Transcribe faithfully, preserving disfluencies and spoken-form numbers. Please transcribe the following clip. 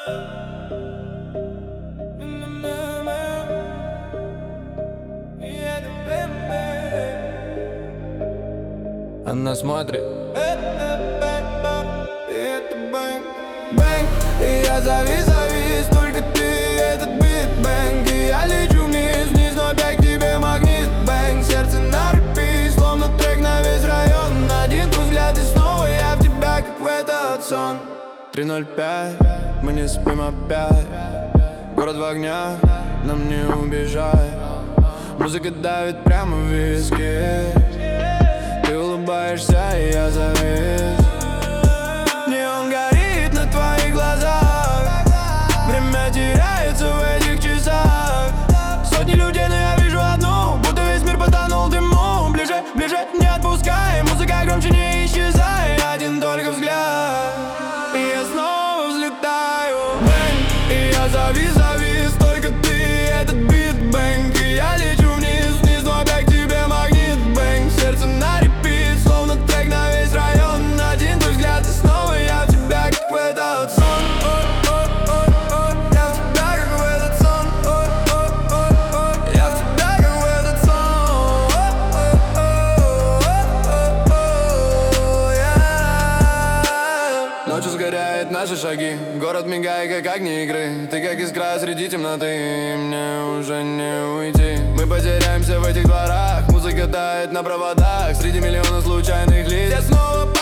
Она смотрит. Бэнг, и я завис, завис, только ты, этот бит, бэнг. И я лечу вниз, вниз, но опять к тебе магнит, бэнг. Сердце на репи, словно трек на весь район. Один твой взгляд и снова я в тебя, как в этот сон. Три ноль пять, мы не спим опять. Город в огнях, нам не убежать. Музыка давит прямо в виски. Ты улыбаешься, и я завис. Неон горит на твоих глазах. Время теряется в этих часах. Сотни людей, но я вижу одну. Будто весь мир потонул в дыму. Ближе, ближе, не отпускай. Музыка громче, не исчезай. Один только взгляд, и я снова взлетаю. Бэнг, и я завис, завис, только ты, этот бит, бэнг. И я лечу вниз, вниз, но опять к тебе магнит, бэнг. Сердце на репит, словно трек на весь район. Один твой взгляд, и снова я в тебя, как в этот сон. Я в тебя, как в этот сон. Я в тебя, как в этот сон. Ночью сгоряет наши шаги. Город мигает, как огни игры. Ты как искра среди темноты, мне уже не уйти. Мы потеряемся в этих дворах. Музыка тает на проводах. Среди миллионов случайных лиц я снова